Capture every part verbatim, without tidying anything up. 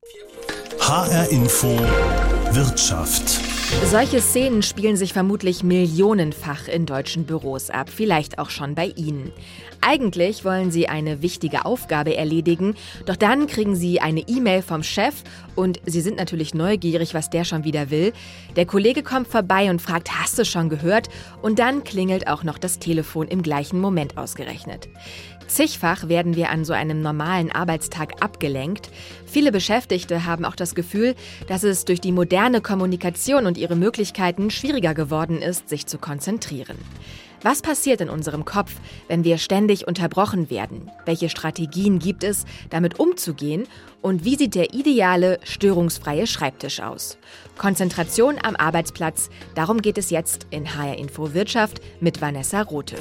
H R Info Wirtschaft. Solche Szenen spielen sich vermutlich millionenfach in deutschen Büros ab, vielleicht auch schon bei Ihnen. Eigentlich wollen Sie eine wichtige Aufgabe erledigen, doch dann kriegen Sie eine E-Mail vom Chef und Sie sind natürlich neugierig, was der schon wieder will. Der Kollege kommt vorbei und fragt, hast du schon gehört? Und dann klingelt auch noch das Telefon im gleichen Moment ausgerechnet. Zigfach werden wir an so einem normalen Arbeitstag abgelenkt. Viele Beschäftigte haben auch das Gefühl, dass es durch die moderne Kommunikation und ihre Möglichkeiten schwieriger geworden ist, sich zu konzentrieren. Was passiert in unserem Kopf, wenn wir ständig unterbrochen werden? Welche Strategien gibt es, damit umzugehen? Und wie sieht der ideale, störungsfreie Schreibtisch aus? Konzentration am Arbeitsplatz, darum geht es jetzt in H R Info Wirtschaft mit Vanessa Rothe.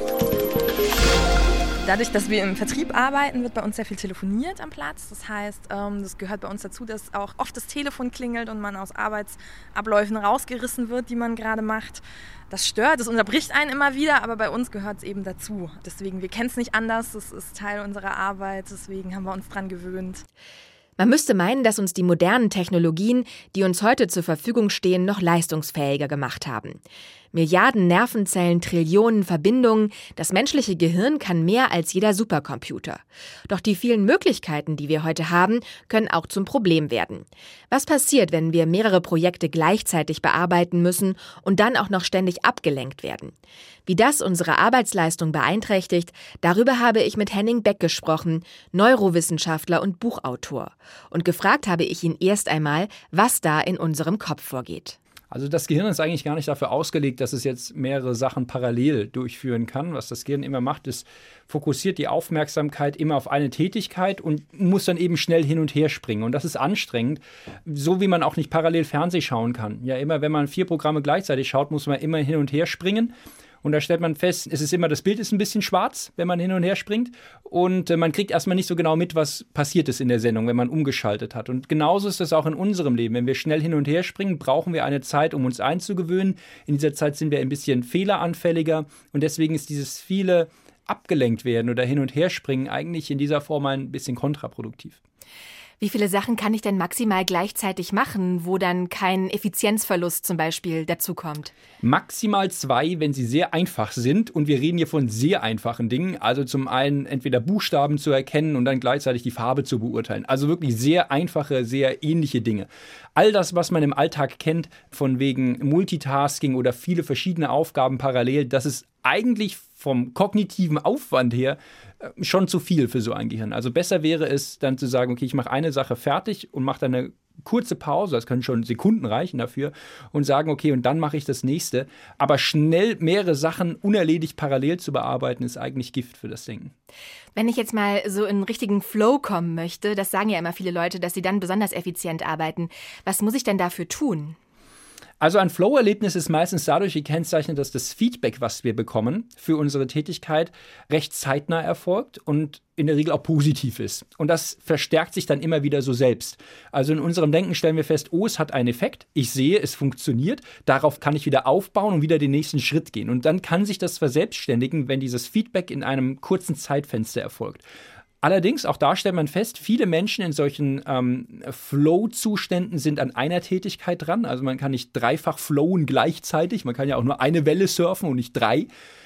Dadurch, dass wir im Vertrieb arbeiten, wird bei uns sehr viel telefoniert am Platz. Das heißt, das gehört bei uns dazu, dass auch oft das Telefon klingelt und man aus Arbeitsabläufen rausgerissen wird, die man gerade macht. Das stört, das unterbricht einen immer wieder, aber bei uns gehört es eben dazu. Deswegen, wir kennen es nicht anders, das ist Teil unserer Arbeit, deswegen haben wir uns dran gewöhnt. Man müsste meinen, dass uns die modernen Technologien, die uns heute zur Verfügung stehen, noch leistungsfähiger gemacht haben. Milliarden Nervenzellen, Trillionen Verbindungen, das menschliche Gehirn kann mehr als jeder Supercomputer. Doch die vielen Möglichkeiten, die wir heute haben, können auch zum Problem werden. Was passiert, wenn wir mehrere Projekte gleichzeitig bearbeiten müssen und dann auch noch ständig abgelenkt werden? Wie das unsere Arbeitsleistung beeinträchtigt, darüber habe ich mit Henning Beck gesprochen, Neurowissenschaftler und Buchautor. Und gefragt habe ich ihn erst einmal, was da in unserem Kopf vorgeht. Also das Gehirn ist eigentlich gar nicht dafür ausgelegt, dass es jetzt mehrere Sachen parallel durchführen kann. Was das Gehirn immer macht, ist, fokussiert die Aufmerksamkeit immer auf eine Tätigkeit und muss dann eben schnell hin und her springen. Und das ist anstrengend, so wie man auch nicht parallel Fernsehen schauen kann. Ja, immer wenn man vier Programme gleichzeitig schaut, muss man immer hin und her springen. Und da stellt man fest, es ist immer, das Bild ist ein bisschen schwarz, wenn man hin und her springt. Und äh, man kriegt erstmal nicht so genau mit, was passiert ist in der Sendung, wenn man umgeschaltet hat. Und genauso ist das auch in unserem Leben. Wenn wir schnell hin und her springen, brauchen wir eine Zeit, um uns einzugewöhnen. In dieser Zeit sind wir ein bisschen fehleranfälliger. Und deswegen ist dieses viele abgelenkt werden oder hin und her springen eigentlich in dieser Form ein bisschen kontraproduktiv. Wie viele Sachen kann ich denn maximal gleichzeitig machen, wo dann kein Effizienzverlust zum Beispiel dazukommt? Maximal zwei, wenn sie sehr einfach sind. Und wir reden hier von sehr einfachen Dingen. Also zum einen entweder Buchstaben zu erkennen und dann gleichzeitig die Farbe zu beurteilen. Also wirklich sehr einfache, sehr ähnliche Dinge. All das, was man im Alltag kennt, von wegen Multitasking oder viele verschiedene Aufgaben parallel, das ist eigentlich vom kognitiven Aufwand her schon zu viel für so ein Gehirn. Also besser wäre es dann zu sagen, okay, ich mache eine Sache fertig und mache dann eine kurze Pause, das können schon Sekunden reichen dafür, und sagen, okay, und dann mache ich das nächste. Aber schnell mehrere Sachen unerledigt parallel zu bearbeiten, ist eigentlich Gift für das Denken. Wenn ich jetzt mal so in einen richtigen Flow kommen möchte, das sagen ja immer viele Leute, dass sie dann besonders effizient arbeiten. Was muss ich denn dafür tun? Also ein Flow-Erlebnis ist meistens dadurch gekennzeichnet, dass das Feedback, was wir bekommen für unsere Tätigkeit, recht zeitnah erfolgt und in der Regel auch positiv ist. Und das verstärkt sich dann immer wieder so selbst. Also in unserem Denken stellen wir fest, oh, es hat einen Effekt, ich sehe, es funktioniert, darauf kann ich wieder aufbauen und wieder den nächsten Schritt gehen. Und dann kann sich das verselbstständigen, wenn dieses Feedback in einem kurzen Zeitfenster erfolgt. Allerdings, auch da stellt man fest, viele Menschen in solchen ähm, Flow-Zuständen sind an einer Tätigkeit dran. Also man kann nicht dreifach flowen gleichzeitig, man kann ja auch nur eine Welle surfen und nicht drei.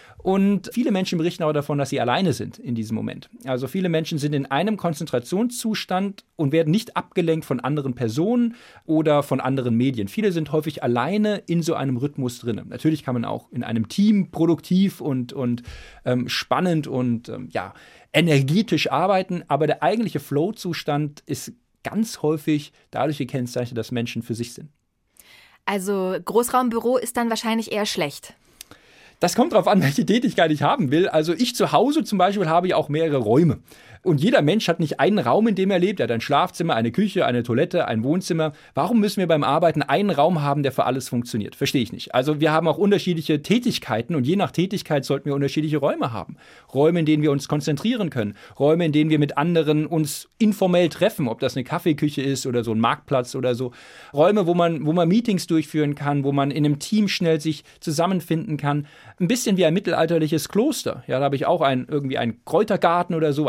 Und viele Menschen berichten auch davon, dass sie alleine sind in diesem Moment. Also viele Menschen sind in einem Konzentrationszustand und werden nicht abgelenkt von anderen Personen oder von anderen Medien. Viele sind häufig alleine in so einem Rhythmus drin. Natürlich kann man auch in einem Team produktiv und, und ähm, spannend und ähm, ja, energetisch arbeiten, aber der eigentliche Flow-Zustand ist ganz häufig dadurch gekennzeichnet, dass Menschen für sich sind. Also Großraumbüro ist dann wahrscheinlich eher schlecht. Das kommt darauf an, welche Tätigkeit ich haben will. Also ich zu Hause zum Beispiel habe ja auch mehrere Räume. Und jeder Mensch hat nicht einen Raum, in dem er lebt. Er hat ein Schlafzimmer, eine Küche, eine Toilette, ein Wohnzimmer. Warum müssen wir beim Arbeiten einen Raum haben, der für alles funktioniert? Verstehe ich nicht. Also wir haben auch unterschiedliche Tätigkeiten und je nach Tätigkeit sollten wir unterschiedliche Räume haben. Räume, in denen wir uns konzentrieren können. Räume, in denen wir mit anderen uns informell treffen, ob das eine Kaffeeküche ist oder so ein Marktplatz oder so. Räume, wo man, wo man Meetings durchführen kann, wo man in einem Team schnell sich zusammenfinden kann. Ein bisschen wie ein mittelalterliches Kloster. Ja, da habe ich auch ein, irgendwie einen Kräutergarten oder so, ein Kreuz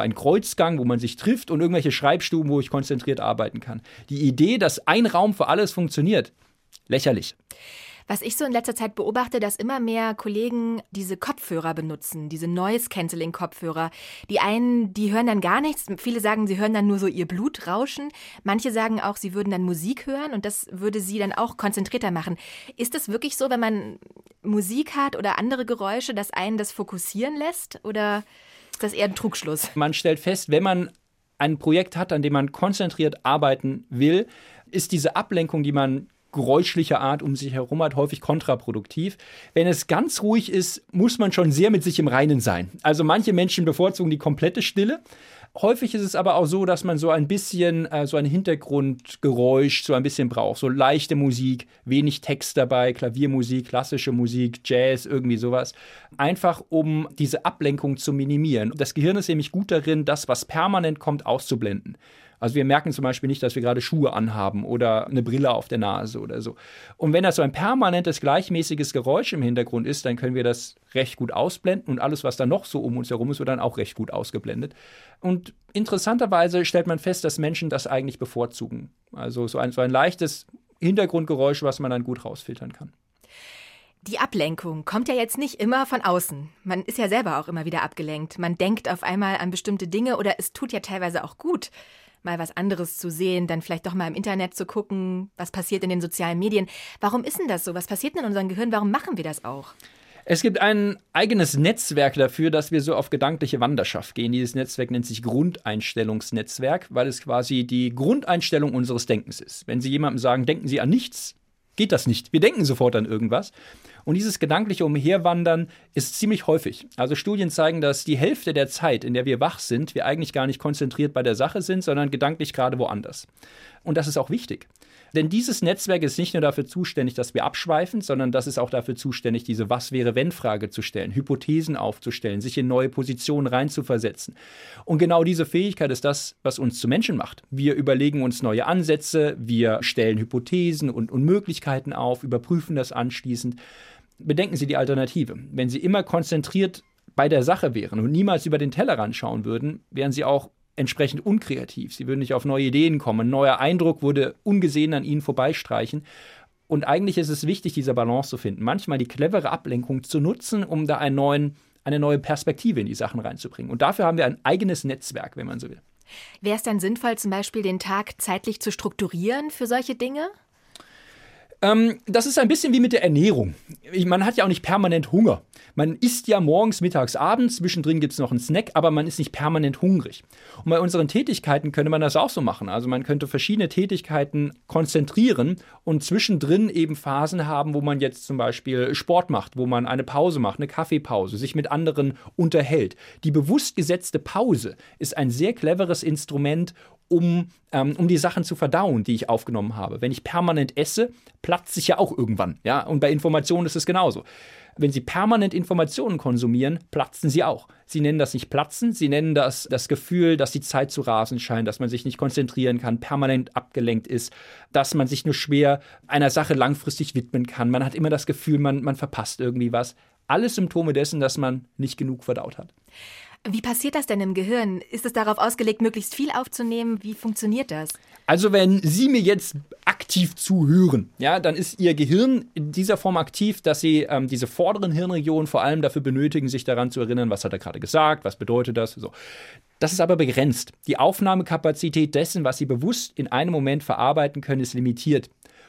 Kreuzgang, wo man sich trifft und irgendwelche Schreibstuben, wo ich konzentriert arbeiten kann. Die Idee, dass ein Raum für alles funktioniert, lächerlich. Was ich so in letzter Zeit beobachte, dass immer mehr Kollegen diese Kopfhörer benutzen, diese Noise-Canceling-Kopfhörer. Die einen, die hören dann gar nichts. Viele sagen, sie hören dann nur so ihr Blut rauschen. Manche sagen auch, sie würden dann Musik hören und das würde sie dann auch konzentrierter machen. Ist es wirklich so, wenn man Musik hat oder andere Geräusche, dass einen das fokussieren lässt? Oder ist das eher ein Trugschluss? Man stellt fest, wenn man ein Projekt hat, an dem man konzentriert arbeiten will, ist diese Ablenkung, die man geräuschlicher Art um sich herum hat, häufig kontraproduktiv. Wenn es ganz ruhig ist, muss man schon sehr mit sich im Reinen sein. Also manche Menschen bevorzugen die komplette Stille. Häufig ist es aber auch so, dass man so ein bisschen äh, so ein Hintergrundgeräusch so ein bisschen braucht. So leichte Musik, wenig Text dabei, Klaviermusik, klassische Musik, Jazz, irgendwie sowas. Einfach um diese Ablenkung zu minimieren. Das Gehirn ist nämlich gut darin, das, was permanent kommt, auszublenden. Also wir merken zum Beispiel nicht, dass wir gerade Schuhe anhaben oder eine Brille auf der Nase oder so. Und wenn das so ein permanentes, gleichmäßiges Geräusch im Hintergrund ist, dann können wir das recht gut ausblenden und alles, was da noch so um uns herum ist, wird dann auch recht gut ausgeblendet. Und interessanterweise stellt man fest, dass Menschen das eigentlich bevorzugen. Also so ein, so ein leichtes Hintergrundgeräusch, was man dann gut rausfiltern kann. Die Ablenkung kommt ja jetzt nicht immer von außen. Man ist ja selber auch immer wieder abgelenkt. Man denkt auf einmal an bestimmte Dinge oder es tut ja teilweise auch gut, mal was anderes zu sehen, dann vielleicht doch mal im Internet zu gucken, was passiert in den sozialen Medien. Warum ist denn das so? Was passiert denn in unserem Gehirn? Warum machen wir das auch? Es gibt ein eigenes Netzwerk dafür, dass wir so auf gedankliche Wanderschaft gehen. Dieses Netzwerk nennt sich Grundeinstellungsnetzwerk, weil es quasi die Grundeinstellung unseres Denkens ist. Wenn Sie jemandem sagen, denken Sie an nichts, geht das nicht. Wir denken sofort an irgendwas. Und dieses gedankliche Umherwandern ist ziemlich häufig. Also Studien zeigen, dass die Hälfte der Zeit, in der wir wach sind, wir eigentlich gar nicht konzentriert bei der Sache sind, sondern gedanklich gerade woanders. Und das ist auch wichtig. Denn dieses Netzwerk ist nicht nur dafür zuständig, dass wir abschweifen, sondern das ist auch dafür zuständig, diese Was-wäre-wenn-Frage zu stellen, Hypothesen aufzustellen, sich in neue Positionen reinzuversetzen. Und genau diese Fähigkeit ist das, was uns zu Menschen macht. Wir überlegen uns neue Ansätze, wir stellen Hypothesen und, und Möglichkeiten auf, überprüfen das anschließend. Bedenken Sie die Alternative. Wenn Sie immer konzentriert bei der Sache wären und niemals über den Tellerrand schauen würden, wären Sie auch entsprechend unkreativ. Sie würden nicht auf neue Ideen kommen. Ein neuer Eindruck würde ungesehen an Ihnen vorbeistreichen. Und eigentlich ist es wichtig, diese Balance zu finden. Manchmal die clevere Ablenkung zu nutzen, um da einen neuen, eine neue Perspektive in die Sachen reinzubringen. Und dafür haben wir ein eigenes Netzwerk, wenn man so will. Wäre es dann sinnvoll, zum Beispiel den Tag zeitlich zu strukturieren für solche Dinge? Ähm, das ist ein bisschen wie mit der Ernährung. Man hat ja auch nicht permanent Hunger. Man isst ja morgens, mittags, abends, zwischendrin gibt es noch einen Snack, aber man ist nicht permanent hungrig. Und bei unseren Tätigkeiten könnte man das auch so machen. Also man könnte verschiedene Tätigkeiten konzentrieren und zwischendrin eben Phasen haben, wo man jetzt zum Beispiel Sport macht, wo man eine Pause macht, eine Kaffeepause, sich mit anderen unterhält. Die bewusst gesetzte Pause ist ein sehr cleveres Instrument, um, ähm, um die Sachen zu verdauen, die ich aufgenommen habe. Wenn ich permanent esse, platzt sich ja auch irgendwann. Ja? Und bei Informationen ist es genauso. Wenn Sie permanent Informationen konsumieren, platzen Sie auch. Sie nennen das nicht platzen, Sie nennen das das Gefühl, dass die Zeit zu rasen scheint, dass man sich nicht konzentrieren kann, permanent abgelenkt ist, dass man sich nur schwer einer Sache langfristig widmen kann. Man hat immer das Gefühl, man, man verpasst irgendwie was. Alles Symptome dessen, dass man nicht genug verdaut hat. Wie passiert das denn im Gehirn? Ist es darauf ausgelegt, möglichst viel aufzunehmen? Wie funktioniert das? Also wenn Sie mir jetzt aktiv zuhören, ja, dann ist Ihr Gehirn in dieser Form aktiv, dass Sie ähm, diese vorderen Hirnregionen vor allem dafür benötigen, sich daran zu erinnern, was hat er gerade gesagt, was bedeutet das, so. Das ist aber begrenzt. Die Aufnahmekapazität dessen, was Sie bewusst in einem Moment verarbeiten können, ist limitiert.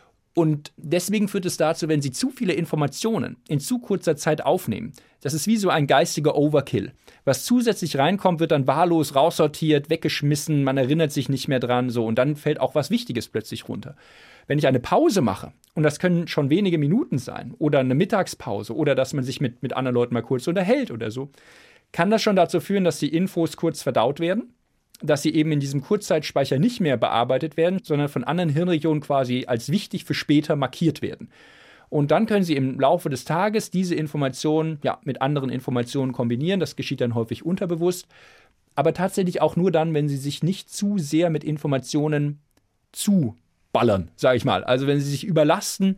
Und deswegen führt es dazu, wenn Sie zu viele Informationen in zu kurzer Zeit aufnehmen, das ist wie so ein geistiger Overkill. Was zusätzlich reinkommt, wird dann wahllos raussortiert, weggeschmissen, man erinnert sich nicht mehr dran, so, und dann fällt auch was Wichtiges plötzlich runter. Wenn ich eine Pause mache, und das können schon wenige Minuten sein, oder eine Mittagspause, oder dass man sich mit, mit anderen Leuten mal kurz unterhält oder so, kann das schon dazu führen, dass die Infos kurz verdaut werden, dass sie eben in diesem Kurzzeitspeicher nicht mehr bearbeitet werden, sondern von anderen Hirnregionen quasi als wichtig für später markiert werden. Und dann können Sie im Laufe des Tages diese Informationen ja, mit anderen Informationen kombinieren. Das geschieht dann häufig unterbewusst, aber tatsächlich auch nur dann, wenn Sie sich nicht zu sehr mit Informationen zuballern, sage ich mal. Also wenn Sie sich überlasten,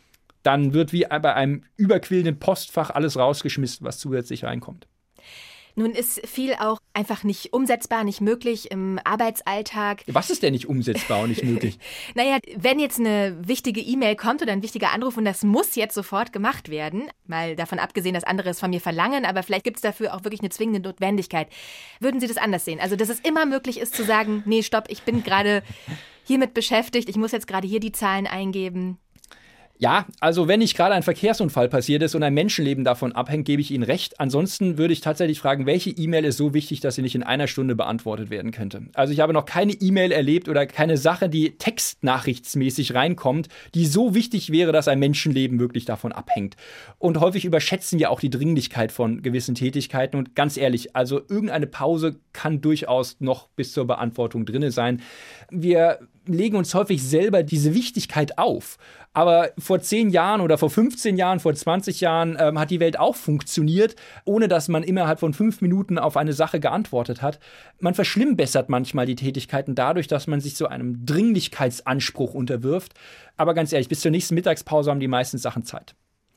dann wird wie bei einem überquillenden Postfach alles rausgeschmissen, was zusätzlich reinkommt. Nun ist viel auch einfach nicht umsetzbar, nicht möglich im Arbeitsalltag. Was ist denn nicht umsetzbar und nicht möglich? Naja, wenn jetzt eine wichtige E-Mail kommt oder ein wichtiger Anruf und das muss jetzt sofort gemacht werden, mal davon abgesehen, dass andere es von mir verlangen, aber vielleicht gibt es dafür auch wirklich eine zwingende Notwendigkeit. Würden Sie das anders sehen? Also, dass es immer möglich ist zu sagen, nee, stopp, ich bin gerade hiermit beschäftigt, ich muss jetzt gerade hier die Zahlen eingeben. Ja, also wenn nicht gerade ein Verkehrsunfall passiert ist und ein Menschenleben davon abhängt, gebe ich Ihnen recht. Ansonsten würde ich tatsächlich fragen, welche E-Mail ist so wichtig, dass sie nicht in einer Stunde beantwortet werden könnte. Also ich habe noch keine E-Mail erlebt oder keine Sache, die textnachrichtsmäßig reinkommt, die so wichtig wäre, dass ein Menschenleben wirklich davon abhängt. Und häufig überschätzen wir auch die Dringlichkeit von gewissen Tätigkeiten. Und ganz ehrlich, also irgendeine Pause kann durchaus noch bis zur Beantwortung drin sein. Wir legen uns häufig selber diese Wichtigkeit auf. Aber vor zehn Jahren oder vor fünfzehn Jahren, vor zwanzig Jahren ähm, hat die Welt auch funktioniert, ohne dass man innerhalb von fünf Minuten auf eine Sache geantwortet hat. Man verschlimmbessert manchmal die Tätigkeiten dadurch, dass man sich so einem Dringlichkeitsanspruch unterwirft. Aber ganz ehrlich, bis zur nächsten Mittagspause haben die meisten Sachen Zeit.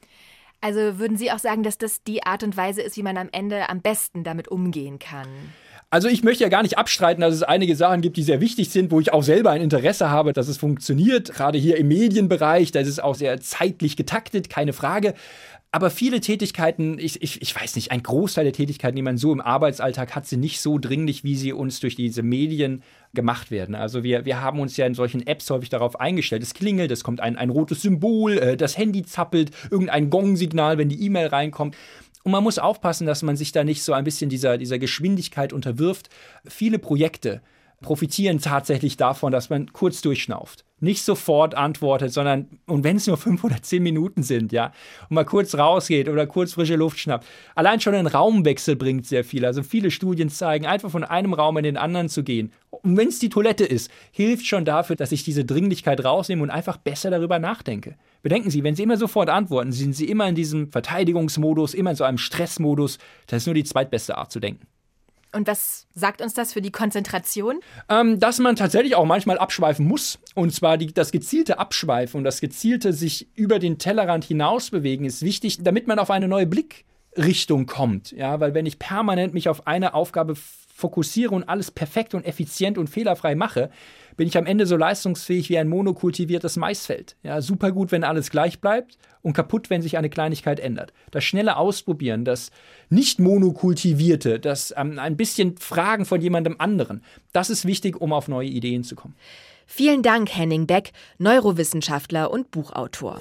Also würden Sie auch sagen, dass das die Art und Weise ist, wie man am Ende am besten damit umgehen kann? Also ich möchte ja gar nicht abstreiten, dass es einige Sachen gibt, die sehr wichtig sind, wo ich auch selber ein Interesse habe, dass es funktioniert. Gerade hier im Medienbereich, da ist es auch sehr zeitlich getaktet, keine Frage. Aber viele Tätigkeiten, ich, ich, ich weiß nicht, ein Großteil der Tätigkeiten, die man so im Arbeitsalltag hat, sind nicht so dringlich, wie sie uns durch diese Medien gemacht werden. Also wir, wir haben uns ja in solchen Apps häufig darauf eingestellt. Es klingelt, es kommt ein, ein rotes Symbol, das Handy zappelt, irgendein Gong-Signal, wenn die E-Mail reinkommt. Und man muss aufpassen, dass man sich da nicht so ein bisschen dieser, dieser Geschwindigkeit unterwirft. Viele Projekte profitieren tatsächlich davon, dass man kurz durchschnauft. Nicht sofort antwortet, sondern, und wenn es nur fünf oder zehn Minuten sind, ja, und mal kurz rausgeht oder kurz frische Luft schnappt. Allein schon ein Raumwechsel bringt sehr viel. Also viele Studien zeigen, einfach von einem Raum in den anderen zu gehen. Und wenn es die Toilette ist, hilft schon dafür, dass ich diese Dringlichkeit rausnehme und einfach besser darüber nachdenke. Bedenken Sie, wenn Sie immer sofort antworten, sind Sie immer in diesem Verteidigungsmodus, immer in so einem Stressmodus. Das ist nur die zweitbeste Art zu denken. Und was sagt uns das für die Konzentration? Ähm, dass man tatsächlich auch manchmal abschweifen muss. Und zwar die, das gezielte Abschweifen und das gezielte sich über den Tellerrand hinaus bewegen ist wichtig, damit man auf eine neue Blickrichtung kommt. Ja, weil wenn ich permanent mich auf eine Aufgabe fokussiere und alles perfekt und effizient und fehlerfrei mache, bin ich am Ende so leistungsfähig wie ein monokultiviertes Maisfeld. Ja, super gut, wenn alles gleich bleibt und kaputt, wenn sich eine Kleinigkeit ändert. Das schnelle Ausprobieren, das nicht monokultivierte, das ähm, ein bisschen Fragen von jemandem anderen, das ist wichtig, um auf neue Ideen zu kommen. Vielen Dank, Henning Beck, Neurowissenschaftler und Buchautor.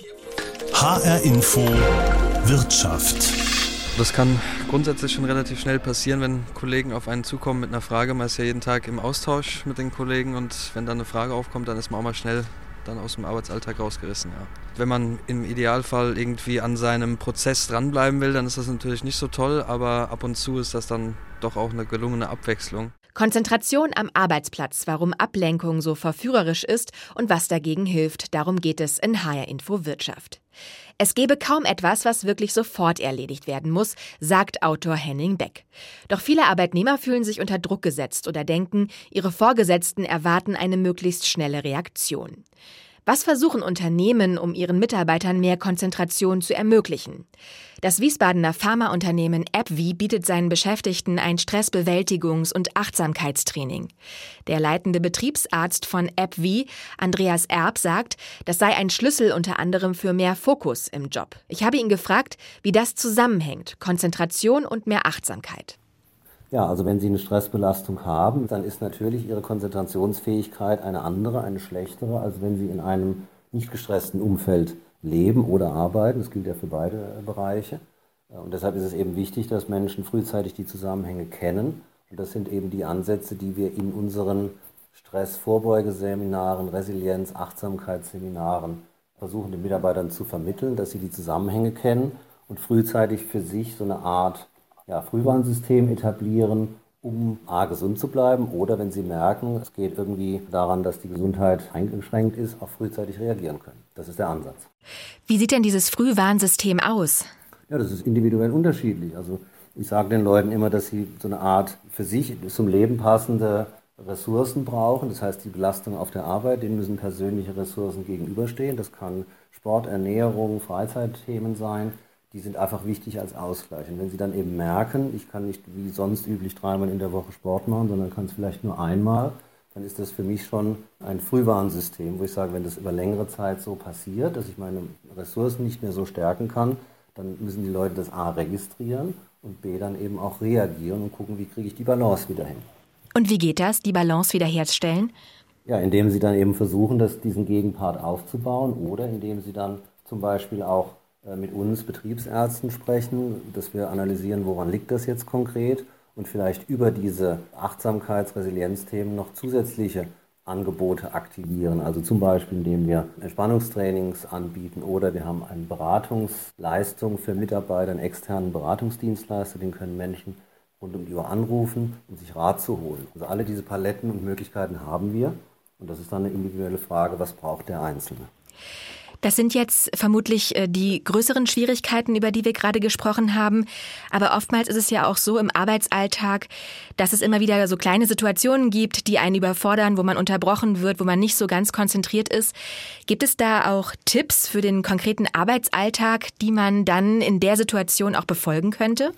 H R Info Wirtschaft. Das kann grundsätzlich schon relativ schnell passieren, wenn Kollegen auf einen zukommen mit einer Frage. Man ist ja jeden Tag im Austausch mit den Kollegen und wenn dann eine Frage aufkommt, dann ist man auch mal schnell dann aus dem Arbeitsalltag rausgerissen. Ja. Wenn man im Idealfall irgendwie an seinem Prozess dranbleiben will, dann ist das natürlich nicht so toll, aber ab und zu ist das dann doch auch eine gelungene Abwechslung. Konzentration am Arbeitsplatz, warum Ablenkung so verführerisch ist und was dagegen hilft, darum geht es in H R Info Wirtschaft. Es gebe kaum etwas, was wirklich sofort erledigt werden muss, sagt Autor Henning Beck. Doch viele Arbeitnehmer fühlen sich unter Druck gesetzt oder denken, ihre Vorgesetzten erwarten eine möglichst schnelle Reaktion. Was versuchen Unternehmen, um ihren Mitarbeitern mehr Konzentration zu ermöglichen? Das Wiesbadener Pharmaunternehmen AbbVie bietet seinen Beschäftigten ein Stressbewältigungs- und Achtsamkeitstraining. Der leitende Betriebsarzt von AbbVie, Andreas Erb, sagt, das sei ein Schlüssel unter anderem für mehr Fokus im Job. Ich habe ihn gefragt, wie das zusammenhängt, Konzentration und mehr Achtsamkeit. Ja, also wenn Sie eine Stressbelastung haben, dann ist natürlich Ihre Konzentrationsfähigkeit eine andere, eine schlechtere, als wenn Sie in einem nicht gestressten Umfeld leben oder arbeiten. Das gilt ja für beide Bereiche. Und deshalb ist es eben wichtig, dass Menschen frühzeitig die Zusammenhänge kennen. Und das sind eben die Ansätze, die wir in unseren Stressvorbeugeseminaren, Resilienz-, Achtsamkeitsseminaren versuchen, den Mitarbeitern zu vermitteln, dass sie die Zusammenhänge kennen und frühzeitig für sich so eine Art Ja, Frühwarnsystem etablieren, um a. gesund zu bleiben oder wenn sie merken, es geht irgendwie daran, dass die Gesundheit eingeschränkt ist, auch frühzeitig reagieren können. Das ist der Ansatz. Wie sieht denn dieses Frühwarnsystem aus? Ja, das ist individuell unterschiedlich. Also ich sage den Leuten immer, dass sie so eine Art für sich zum Leben passende Ressourcen brauchen. Das heißt, die Belastung auf der Arbeit, denen müssen persönliche Ressourcen gegenüberstehen. Das kann Sport, Ernährung, Freizeitthemen sein. die sind einfach wichtig als Ausgleich. Und wenn Sie dann eben merken, ich kann nicht wie sonst üblich dreimal in der Woche Sport machen, sondern kann es vielleicht nur einmal, dann ist das für mich schon ein Frühwarnsystem, wo ich sage, wenn das über längere Zeit so passiert, dass ich meine Ressourcen nicht mehr so stärken kann, dann müssen die Leute das A registrieren und B dann eben auch reagieren und gucken, wie kriege ich die Balance wieder hin. Und wie geht das, die Balance wiederherzustellen? Ja, indem Sie dann eben versuchen, das, diesen Gegenpart aufzubauen oder indem Sie dann zum Beispiel auch mit uns Betriebsärzten sprechen, dass wir analysieren, woran liegt das jetzt konkret und vielleicht über diese Achtsamkeits-, Resilienzthemen noch zusätzliche Angebote aktivieren. Also zum Beispiel, indem wir Entspannungstrainings anbieten oder wir haben eine Beratungsleistung für Mitarbeiter, einen externen Beratungsdienstleister, den können Menschen rund um die Uhr anrufen, um sich Rat zu holen. Also alle diese Paletten und Möglichkeiten haben wir und das ist dann eine individuelle Frage, was braucht der Einzelne. Das sind jetzt vermutlich die größeren Schwierigkeiten, über die wir gerade gesprochen haben. Aber oftmals ist es ja auch so im Arbeitsalltag, dass es immer wieder so kleine Situationen gibt, die einen überfordern, wo man unterbrochen wird, wo man nicht so ganz konzentriert ist. Gibt es da auch Tipps für den konkreten Arbeitsalltag, die man dann in der Situation auch befolgen könnte?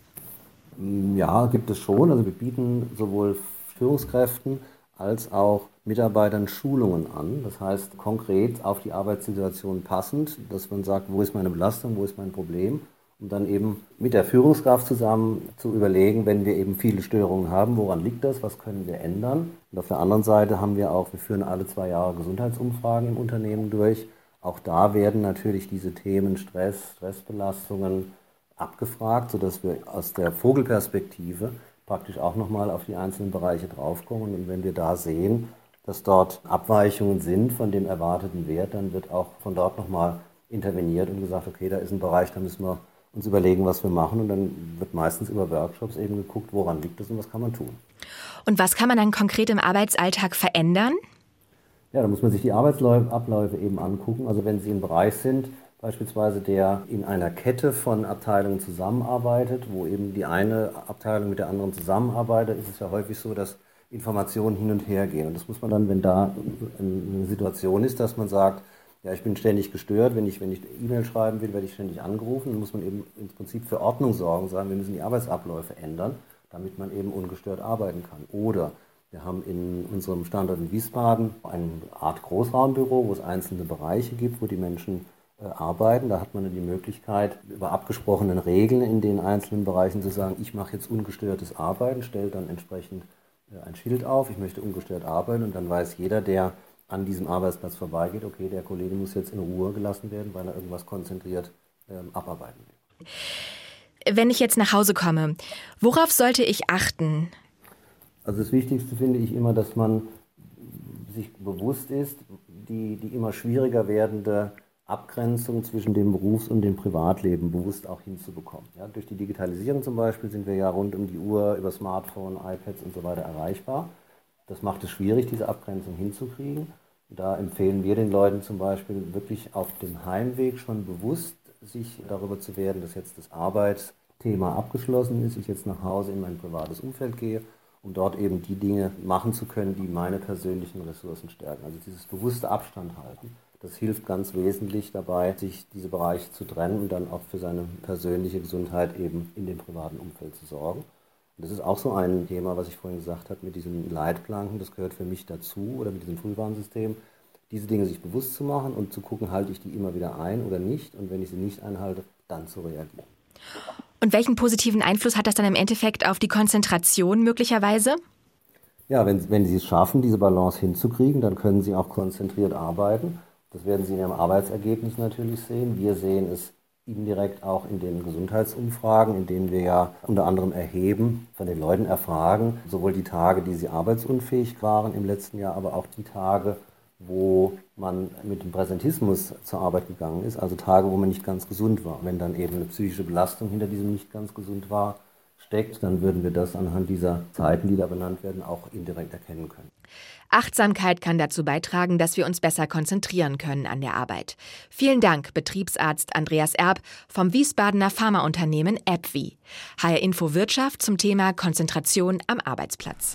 Ja, gibt es schon. Also wir bieten sowohl Führungskräften als auch Mitarbeitern Schulungen an. Das heißt konkret auf die Arbeitssituation passend, dass man sagt, wo ist meine Belastung, wo ist mein Problem, um dann eben mit der Führungskraft zusammen zu überlegen, wenn wir eben viele Störungen haben, woran liegt das, was können wir ändern. Und auf der anderen Seite haben wir auch, wir führen alle zwei Jahre Gesundheitsumfragen im Unternehmen durch. Auch da werden natürlich diese Themen Stress, Stressbelastungen abgefragt, sodass wir aus der Vogelperspektive praktisch auch nochmal auf die einzelnen Bereiche draufkommen. Und wenn wir da sehen, dass dort Abweichungen sind von dem erwarteten Wert, dann wird auch von dort nochmal interveniert und gesagt, okay, da ist ein Bereich, da müssen wir uns überlegen, was wir machen. Und dann wird meistens über Workshops eben geguckt, woran liegt es und was kann man tun. Und was kann man dann konkret im Arbeitsalltag verändern? Ja, da muss man sich die Arbeitsabläufe eben angucken. Also wenn Sie im Bereich sind, beispielsweise der in einer Kette von Abteilungen zusammenarbeitet, wo eben die eine Abteilung mit der anderen zusammenarbeitet, ist es ja häufig so, dass Informationen hin und her gehen. Und das muss man dann, wenn da eine Situation ist, dass man sagt, ja, ich bin ständig gestört, wenn ich, wenn ich E-Mail schreiben will, werde ich ständig angerufen, dann muss man eben im Prinzip für Ordnung sorgen, sagen, wir müssen die Arbeitsabläufe ändern, damit man eben ungestört arbeiten kann. Oder wir haben in unserem Standort in Wiesbaden eine Art Großraumbüro, wo es einzelne Bereiche gibt, wo die Menschen äh, arbeiten. Da hat man dann die Möglichkeit, über abgesprochenen Regeln in den einzelnen Bereichen zu sagen, ich mache jetzt ungestörtes Arbeiten, stelle dann entsprechend ein Schild auf, ich möchte ungestört arbeiten und dann weiß jeder, der an diesem Arbeitsplatz vorbeigeht, okay, der Kollege muss jetzt in Ruhe gelassen werden, weil er irgendwas konzentriert ähm, abarbeiten will. Wenn ich jetzt nach Hause komme, worauf sollte ich achten? Also das Wichtigste finde ich immer, dass man sich bewusst ist, die, die immer schwieriger werdende Abgrenzung zwischen dem Berufs- und dem Privatleben bewusst auch hinzubekommen. Ja, durch die Digitalisierung zum Beispiel sind wir ja rund um die Uhr über Smartphone, iPads und so weiter erreichbar. Das macht es schwierig, diese Abgrenzung hinzukriegen. Da empfehlen wir den Leuten zum Beispiel wirklich auf dem Heimweg schon bewusst sich darüber zu werden, dass jetzt das Arbeitsthema abgeschlossen ist, ich jetzt nach Hause in mein privates Umfeld gehe, um dort eben die Dinge machen zu können, die meine persönlichen Ressourcen stärken. Also dieses bewusste Abstand halten. Das hilft ganz wesentlich dabei, sich diese Bereiche zu trennen und dann auch für seine persönliche Gesundheit eben in dem privaten Umfeld zu sorgen. Und das ist auch so ein Thema, was ich vorhin gesagt habe, mit diesen Leitplanken, das gehört für mich dazu, oder mit diesem Frühwarnsystem, diese Dinge sich bewusst zu machen und zu gucken, halte ich die immer wieder ein oder nicht, und wenn ich sie nicht einhalte, dann zu reagieren. Und welchen positiven Einfluss hat das dann im Endeffekt auf die Konzentration möglicherweise? Ja, wenn, wenn Sie es schaffen, diese Balance hinzukriegen, dann können Sie auch konzentriert arbeiten. Das werden Sie in Ihrem Arbeitsergebnis natürlich sehen. Wir sehen es indirekt auch in den Gesundheitsumfragen, in denen wir ja unter anderem erheben, von den Leuten erfragen, sowohl die Tage, die sie arbeitsunfähig waren im letzten Jahr, aber auch die Tage, wo man mit dem Präsentismus zur Arbeit gegangen ist, also Tage, wo man nicht ganz gesund war. Wenn dann eben eine psychische Belastung hinter diesem nicht ganz gesund war, steckt, dann würden wir das anhand dieser Zeiten, die da benannt werden, auch indirekt erkennen können. Achtsamkeit kann dazu beitragen, dass wir uns besser konzentrieren können an der Arbeit. Vielen Dank, Betriebsarzt Andreas Erb vom Wiesbadener Pharmaunternehmen AbbVie. H R Info Wirtschaft zum Thema Konzentration am Arbeitsplatz.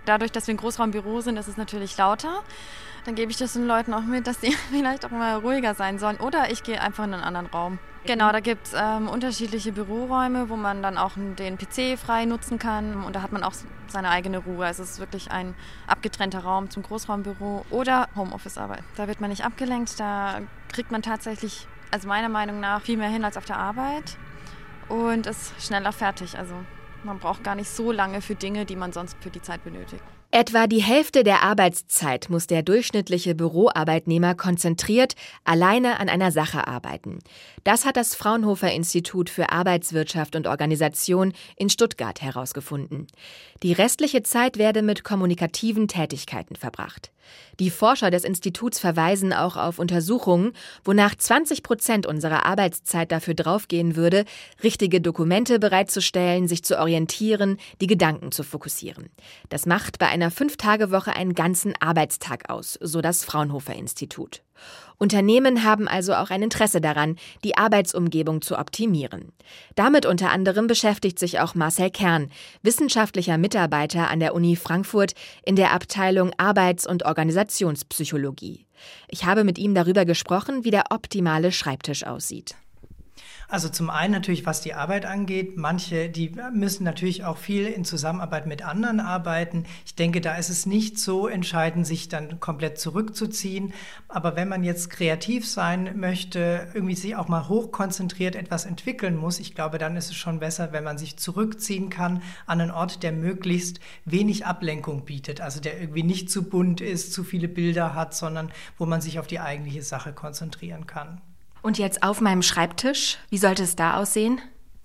Dadurch, dass wir ein Großraumbüro sind, ist es natürlich lauter. Dann gebe ich das den Leuten auch mit, dass die vielleicht auch mal ruhiger sein sollen. Oder ich gehe einfach in einen anderen Raum. Genau, da gibt es ähm, unterschiedliche Büroräume, wo man dann auch den P C frei nutzen kann. Und da hat man auch seine eigene Ruhe. Also es ist wirklich ein abgetrennter Raum zum Großraumbüro oder Homeoffice-Arbeit. Da wird man nicht abgelenkt, da kriegt man tatsächlich, also meiner Meinung nach, viel mehr hin als auf der Arbeit und ist schneller fertig. Also man braucht gar nicht so lange für Dinge, die man sonst für die Zeit benötigt. Etwa die Hälfte der Arbeitszeit muss der durchschnittliche Büroarbeitnehmer konzentriert alleine an einer Sache arbeiten. Das hat das Fraunhofer-Institut für Arbeitswirtschaft und Organisation in Stuttgart herausgefunden. Die restliche Zeit werde mit kommunikativen Tätigkeiten verbracht. Die Forscher des Instituts verweisen auch auf Untersuchungen, wonach zwanzig Prozent unserer Arbeitszeit dafür draufgehen würde, richtige Dokumente bereitzustellen, sich zu orientieren, die Gedanken zu fokussieren. Das macht bei einer Fünf-Tage-Woche einen ganzen Arbeitstag aus, so das Fraunhofer-Institut. Unternehmen haben also auch ein Interesse daran, die Arbeitsumgebung zu optimieren. Damit unter anderem beschäftigt sich auch Marcel Kern, wissenschaftlicher Mitarbeiter an der Uni Frankfurt in der Abteilung Arbeits- und Organisationspsychologie. Ich habe mit ihm darüber gesprochen, wie der optimale Schreibtisch aussieht. Also zum einen natürlich, was die Arbeit angeht. Manche, die müssen natürlich auch viel in Zusammenarbeit mit anderen arbeiten. Ich denke, da ist es nicht so entscheidend, sich dann komplett zurückzuziehen. Aber wenn man jetzt kreativ sein möchte, irgendwie sich auch mal hochkonzentriert etwas entwickeln muss, ich glaube, dann ist es schon besser, wenn man sich zurückziehen kann an einen Ort, der möglichst wenig Ablenkung bietet. Also der irgendwie nicht zu bunt ist, zu viele Bilder hat, sondern wo man sich auf die eigentliche Sache konzentrieren kann. Und jetzt auf meinem Schreibtisch, wie sollte es da aussehen?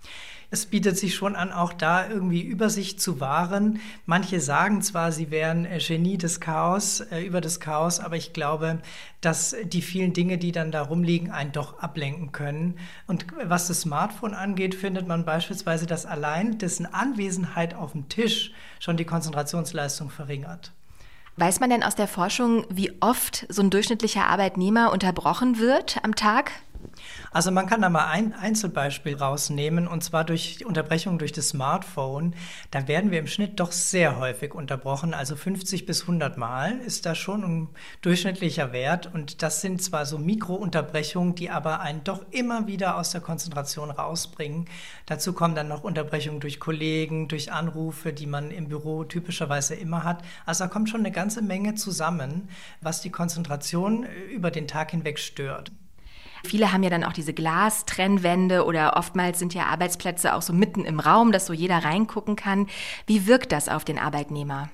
Es bietet sich schon an, auch da irgendwie Übersicht zu wahren. Manche sagen zwar, sie wären Genie des Chaos, äh, über das Chaos, aber ich glaube, dass die vielen Dinge, die dann da rumliegen, einen doch ablenken können. Und was das Smartphone angeht, findet man beispielsweise, dass allein dessen Anwesenheit auf dem Tisch schon die Konzentrationsleistung verringert. Weiß man denn aus der Forschung, wie oft so ein durchschnittlicher Arbeitnehmer unterbrochen wird am Tag? Also man kann da mal ein Einzelbeispiel rausnehmen, und zwar durch die Unterbrechung durch das Smartphone. Da werden wir im Schnitt doch sehr häufig unterbrochen, also fünfzig bis hundert Mal ist da schon ein durchschnittlicher Wert. Und das sind zwar so Mikrounterbrechungen, die aber einen doch immer wieder aus der Konzentration rausbringen. Dazu kommen dann noch Unterbrechungen durch Kollegen, durch Anrufe, die man im Büro typischerweise immer hat. Also da kommt schon eine ganze Menge zusammen, was die Konzentration über den Tag hinweg stört. Viele haben ja dann auch diese Glastrennwände oder oftmals sind ja Arbeitsplätze auch so mitten im Raum, dass so jeder reingucken kann. Wie wirkt das auf den Arbeitnehmer?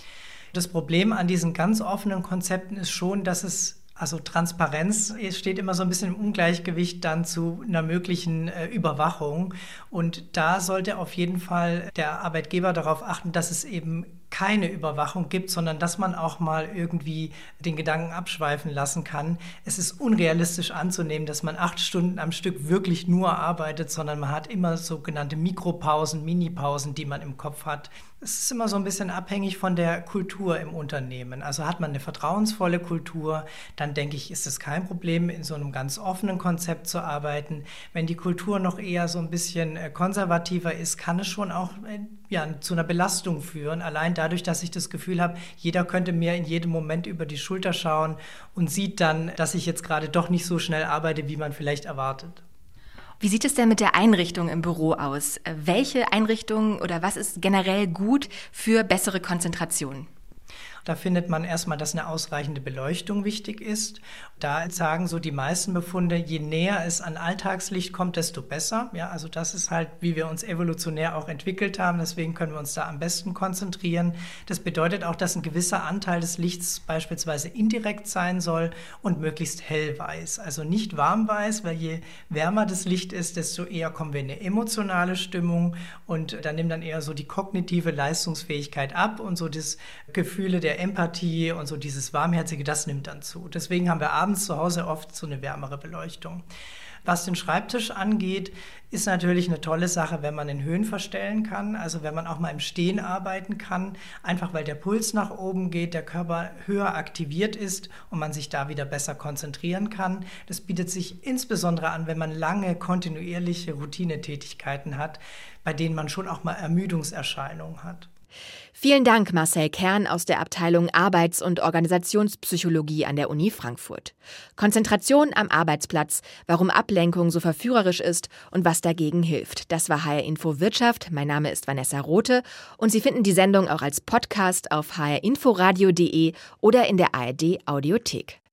Das Problem an diesen ganz offenen Konzepten ist schon, dass es Also Transparenz steht immer so ein bisschen im Ungleichgewicht dann zu einer möglichen äh, Überwachung. Und da sollte auf jeden Fall der Arbeitgeber darauf achten, dass es eben keine Überwachung gibt, sondern dass man auch mal irgendwie den Gedanken abschweifen lassen kann. Es ist unrealistisch anzunehmen, dass man acht Stunden am Stück wirklich nur arbeitet, sondern man hat immer sogenannte Mikropausen, Minipausen, die man im Kopf hat. Es ist immer so ein bisschen abhängig von der Kultur im Unternehmen. Also hat man eine vertrauensvolle Kultur, dann denke ich, ist es kein Problem, in so einem ganz offenen Konzept zu arbeiten. Wenn die Kultur noch eher so ein bisschen konservativer ist, kann es schon auch ja, zu einer Belastung führen. Allein dadurch, dass ich das Gefühl habe, jeder könnte mir in jedem Moment über die Schulter schauen und sieht dann, dass ich jetzt gerade doch nicht so schnell arbeite, wie man vielleicht erwartet. Wie sieht es denn mit der Einrichtung im Büro aus? Welche Einrichtung oder was ist generell gut für bessere Konzentration? Da findet man erstmal, dass eine ausreichende Beleuchtung wichtig ist. Da sagen so die meisten Befunde, je näher es an Alltagslicht kommt, desto besser. Ja, also das ist halt, wie wir uns evolutionär auch entwickelt haben. Deswegen können wir uns da am besten konzentrieren. Das bedeutet auch, dass ein gewisser Anteil des Lichts beispielsweise indirekt sein soll und möglichst hellweiß. Also nicht warmweiß, weil je wärmer das Licht ist, desto eher kommen wir in eine emotionale Stimmung und da nimmt dann eher so die kognitive Leistungsfähigkeit ab und so das Gefühle der Empathie und so dieses Warmherzige, das nimmt dann zu. Deswegen haben wir abends zu Hause oft so eine wärmere Beleuchtung. Was den Schreibtisch angeht, ist natürlich eine tolle Sache, wenn man in Höhen verstellen kann, also wenn man auch mal im Stehen arbeiten kann, einfach weil der Puls nach oben geht, der Körper höher aktiviert ist und man sich da wieder besser konzentrieren kann. Das bietet sich insbesondere an, wenn man lange kontinuierliche Routinetätigkeiten hat, bei denen man schon auch mal Ermüdungserscheinungen hat. Vielen Dank, Marcel Kern aus der Abteilung Arbeits- und Organisationspsychologie an der Uni Frankfurt. Konzentration am Arbeitsplatz, warum Ablenkung so verführerisch ist und was dagegen hilft. Das war H R Info Wirtschaft. Mein Name ist Vanessa Rothe und Sie finden die Sendung auch als Podcast auf h r info radio punkt d e oder in der A R D Audiothek.